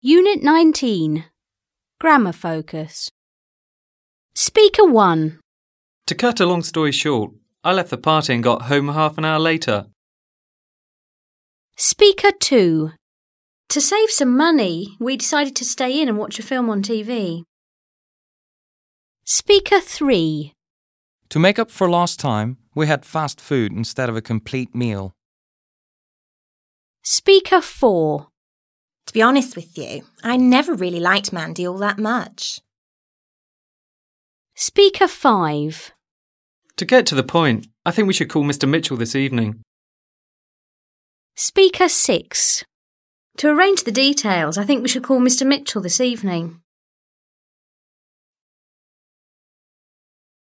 Unit 19. Grammar Focus. Speaker 1. To cut a long story short, I left the party and got home half an hour later. Speaker 2. To save some money, we decided to stay in and watch a film on TV. Speaker 3. To make up for lost time, we had fast food instead of a complete meal. Speaker 4. To be honest with you, I never really liked Mandy all that much. Speaker 5. To get to the point, I think we should call Mr. Mitchell this evening. Speaker 6. To arrange the details, I think we should call Mr. Mitchell this evening.